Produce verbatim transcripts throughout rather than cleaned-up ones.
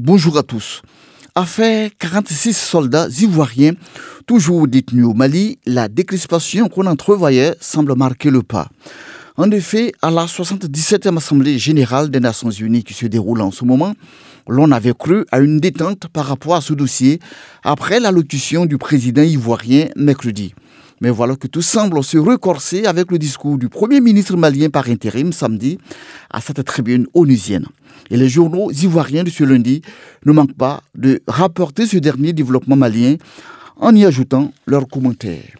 Bonjour à tous. Après quarante-six soldats ivoiriens toujours détenus au Mali, la décrispation qu'on entrevoyait semble marquer le pas. En effet, à la soixante-dix-septième Assemblée générale des Nations unies qui se déroule en ce moment, l'on avait cru à une détente par rapport à ce dossier après l'allocution du président ivoirien mercredi. Mais voilà que tout semble se recorser avec le discours du Premier ministre malien par intérim samedi à cette tribune onusienne. Et les journaux ivoiriens de ce lundi ne manquent pas de rapporter ce dernier développement malien en y ajoutant leurs commentaires.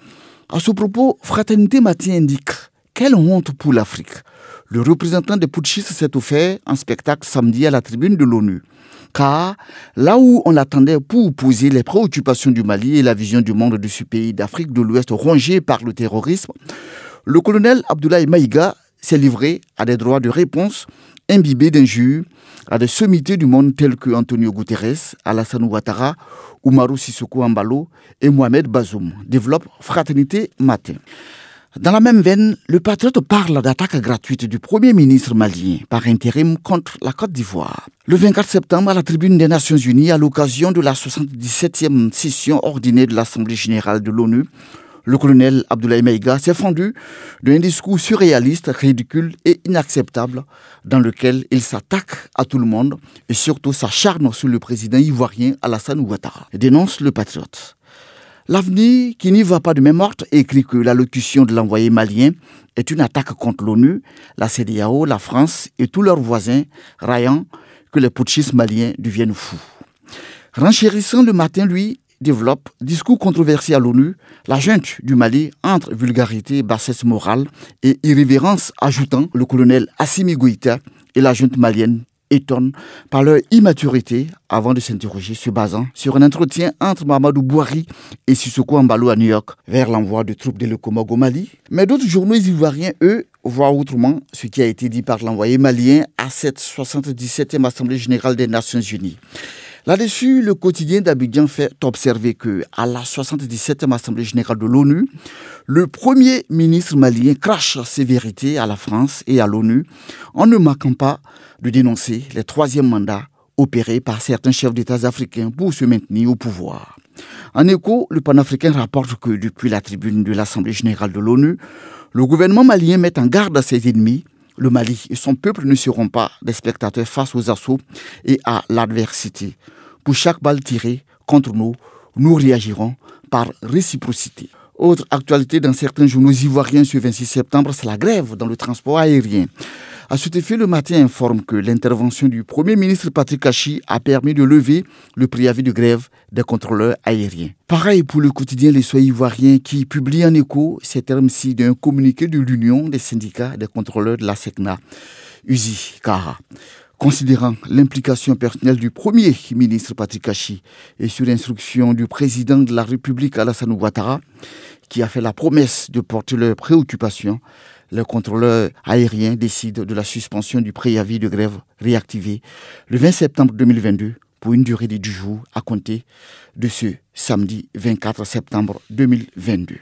À ce propos, Fraternité Matin indique « Quelle honte pour l'Afrique !» Le représentant des putschistes s'est offert en spectacle samedi à la tribune de l'ONU. Car là où on l'attendait pour poser les préoccupations du Mali et la vision du monde de ce pays d'Afrique de l'Ouest rongé par le terrorisme, le colonel Abdoulaye Maïga s'est livré à des droits de réponse imbibés d'injures à des sommités du monde tels que Antonio Guterres, Alassane Ouattara, Oumarou Sissoko Embalo et Mohamed Bazoum, développe Fraternité Matin. Dans la même veine, le patriote parle d'attaque gratuite du Premier ministre malien par intérim contre la Côte d'Ivoire. Le vingt-quatre septembre, à la tribune des Nations Unies, à l'occasion de la soixante-dix-septième session ordinaire de l'Assemblée générale de l'ONU, le colonel Abdoulaye Maïga s'est fendu d'un discours surréaliste, ridicule et inacceptable dans lequel il s'attaque à tout le monde et surtout s'acharne sur le président ivoirien Alassane Ouattara, dénonce le patriote. L'avenir qui n'y va pas de main morte écrit que l'allocution de l'envoyé malien est une attaque contre l'ONU, la C E D E A O, la France et tous leurs voisins, raillant que les putschistes maliens deviennent fous. Renchérissant le matin, lui, développe discours controversé à l'ONU, la junte du Mali entre vulgarité, bassesse morale et irrévérence, ajoutant le colonel Assimi Goïta et la junte malienne étonne par leur immaturité avant de s'interroger se basant sur un entretien entre Mamadou Bouhari et Sissoko Embalo à New York vers l'envoi de troupes de l'Ecomog au Mali. Mais d'autres journaux ivoiriens, eux, voient autrement ce qui a été dit par l'envoyé malien à cette soixante-dix-septième Assemblée générale des Nations unies. Là-dessus, le quotidien d'Abidjan fait observer qu'à la soixante-dix-septième Assemblée générale de l'ONU, le Premier ministre malien crache ses vérités à la France et à l'ONU en ne manquant pas de dénoncer les troisièmes mandats opérés par certains chefs d'État africains pour se maintenir au pouvoir. En écho, le panafricain rapporte que depuis la tribune de l'Assemblée générale de l'ONU, le gouvernement malien met en garde à ses ennemis. Le Mali et son peuple ne seront pas des spectateurs face aux assauts et à l'adversité. Pour chaque balle tirée contre nous, nous réagirons par réciprocité. Autre actualité dans certains journaux ivoiriens ce vingt-six septembre, c'est la grève dans le transport aérien. À cet effet, le matin informe que l'intervention du Premier ministre Patrick Kachi a permis de lever le préavis de grève des contrôleurs aériens. Pareil pour le quotidien Les Soleils ivoirien qui publie en écho ces termes-ci d'un communiqué de l'Union des syndicats des contrôleurs de la SECNA, U Z I, Kara. Considérant l'implication personnelle du Premier ministre Patrick Kachi et sur l'instruction du président de la République Alassane Ouattara, qui a fait la promesse de porter leurs préoccupations, le contrôleur aérien décide de la suspension du préavis de grève réactivé le vingt septembre deux mille vingt-deux pour une durée de dix jours à compter de ce samedi vingt-quatre septembre deux mille vingt-deux.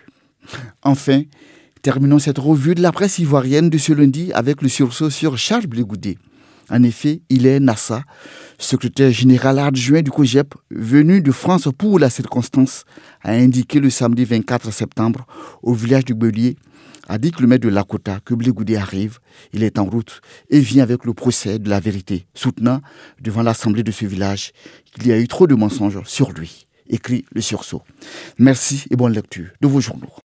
Enfin, terminons cette revue de la presse ivoirienne de ce lundi avec le sursaut sur Charles Blé Goudé. En effet, il est Nassa, secrétaire général adjoint du COJEP, venu de France pour la circonstance, a indiqué le samedi vingt-quatre septembre au village du Bélier, à dix kilomètres de Lakota, que Blé Goudé arrive. Il est en route et vient avec le procès de la vérité, soutenant devant l'assemblée de ce village qu'il y a eu trop de mensonges sur lui, écrit le sursaut. Merci et bonne lecture de vos journaux.